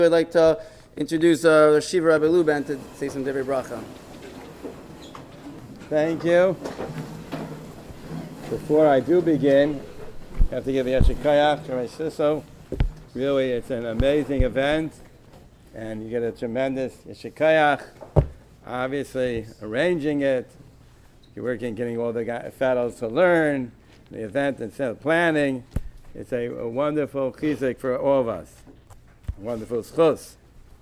I'd like to introduce Shiva Rabbi Luban to say some Devrei Bracha. Thank you. Before I do begin, I have to give the Yeshek Kayach to my sister. Really, it's an amazing event, and you get a tremendous Yeshek Kayach. Obviously, arranging it, you're working, getting all the fellows to learn, the event instead of planning. It's a wonderful chizuk for all of us. A wonderful schus.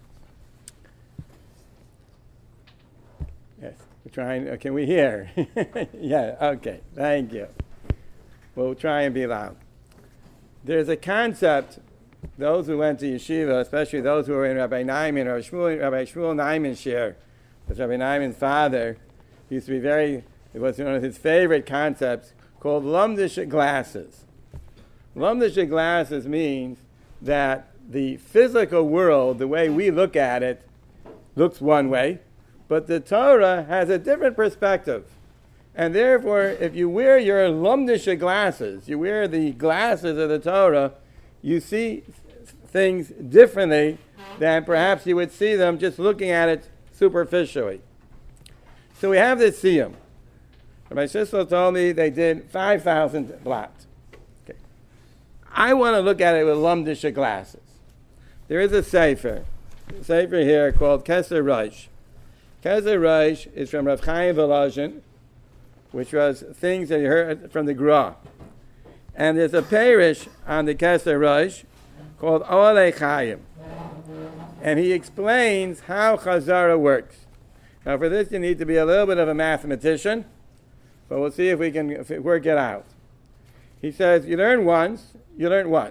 Yes, we're trying. Can we hear? Yeah, okay, thank you. We'll try and be loud. There's a concept, those who went to yeshiva, especially those who were in Rabbi Naiman or Rabbi Shmuel Naiman's share, because Rabbi Naiman's father used to be it was one of his favorite concepts, called lumdish glasses. Lumdish glasses means that the physical world, the way we look at it, looks one way, but the Torah has a different perspective. And therefore, if you wear your lumdish glasses, you wear the glasses of the Torah, you see things differently than perhaps you would see them just looking at it superficially. So we have this siyum. My sister told me they did 5,000 blocks. Okay. I want to look at it with lumdish glasses. There is a sefer here called Keser Rosh. Keser Rosh is from Rav Chaim Volozhin, which was things that he heard from the Gra. And there's a parish on the Keser Rosh called Olei Chaim. And he explains how Chazara works. Now for this you need to be a little bit of a mathematician, but we'll see if we can work it out. He says, you learn once. He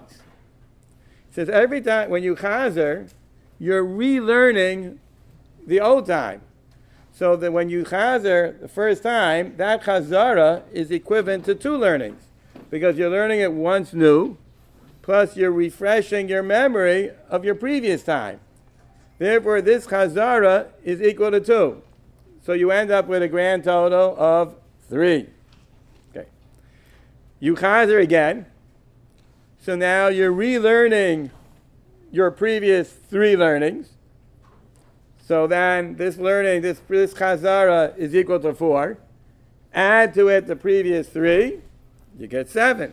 says, every time when you chazer, you're relearning the old time. So that when you chazer the first time, that chazara is equivalent to two learnings. Because you're learning it once new, plus you're refreshing your memory of your previous time. Therefore, this chazara is equal to 2. So you end up with a grand total of 3. Okay. You chazer again. So now you're relearning your previous 3 learnings. So then this learning, this chazara is equal to 4. Add to it the previous 3, you get 7.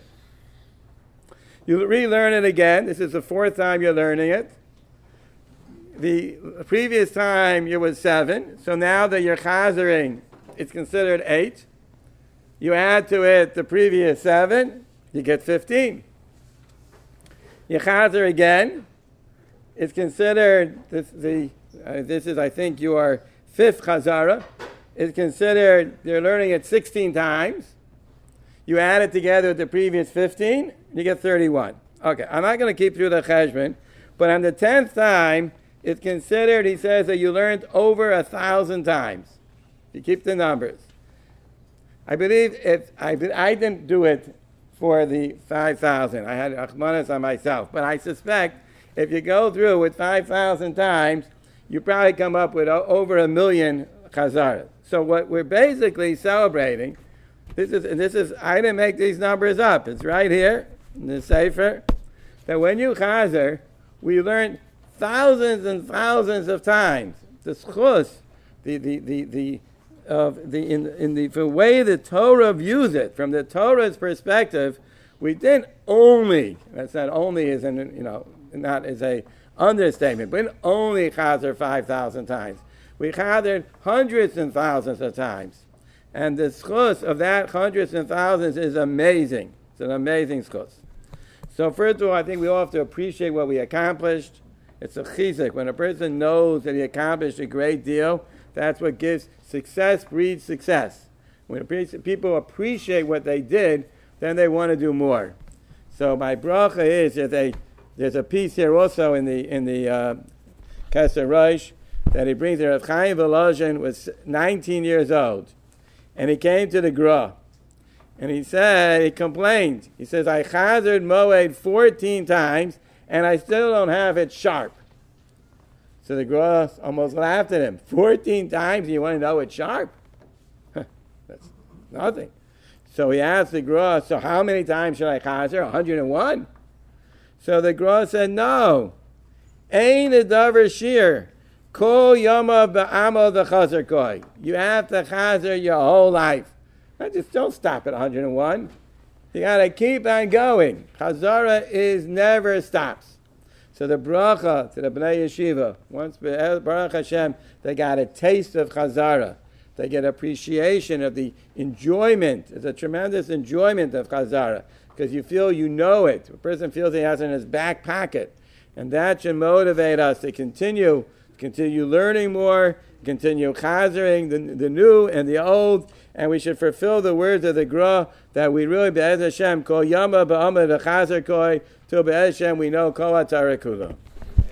You relearn it again. This is the 4th time you're learning it. The previous time you was 7. So now that you're chazering, it's considered 8. You add to it the previous 7, you get 15. You chazer again. It's considered, this is, I think, your 5th chazara. It's considered, you're learning it 16 times. You add it together with the previous 15, you get 31. Okay, I'm not going to keep through the cheshbon, but on the 10th time, it's considered, he says, that you learned over 1,000 times. You keep the numbers. I believe I didn't do it for the 5,000. I had achmanas on myself. But I suspect if you go through with 5,000 times, you probably come up with over 1 million chazaras. So what we're basically celebrating, this is I didn't make these numbers up. It's right here in the sefer, that when you chazer, we learn thousands and thousands of times. The schus, the way the Torah views it, from the Torah's perspective, we didn't only, that's not only is not as a understatement, we didn't only chazer 5,000 times. We chazered hundreds and thousands of times. And the schus of that hundreds and thousands is amazing. It's an amazing schus. So first of all, I think we all have to appreciate what we accomplished. It's a chizuk. When a person knows that he accomplished a great deal, that's what gives success breeds success. When people appreciate what they did, then they want to do more. So my bracha is there's a piece here also in the Keser Rosh that he brings there. Rav Chaim Volozhin was 19 years old, and he came to the Gra, and he complained. He says, I chazered moed 14 times, and I still don't have it sharp. So the Gra almost laughed at him. 14 times, you want to know it's sharp? That's nothing. So he asked the Gra, so how many times should I chazer? 101? So the Gra said, no. Ein Adavar Shir. Kol Yama Ba'amal the Chazer Koi. You have to chazer your whole life. Just don't stop at 101. You got to keep on going. Chazara is never stops. So the bracha to the Bnei Yeshiva, once Baruch Hashem, they got a taste of Chazara. They get appreciation of the enjoyment. It's a tremendous enjoyment of Chazara because you feel you know it. A person feels he has it in his back pocket. And that should motivate us to continue learning more, continue chazering the new and the old, and we should fulfill the words of the Gra that we really, Be'ez Hashem, Kol Yama Ba'amad Chazer Koi, till Be'ez Hashem we know Kol HaTzarekula.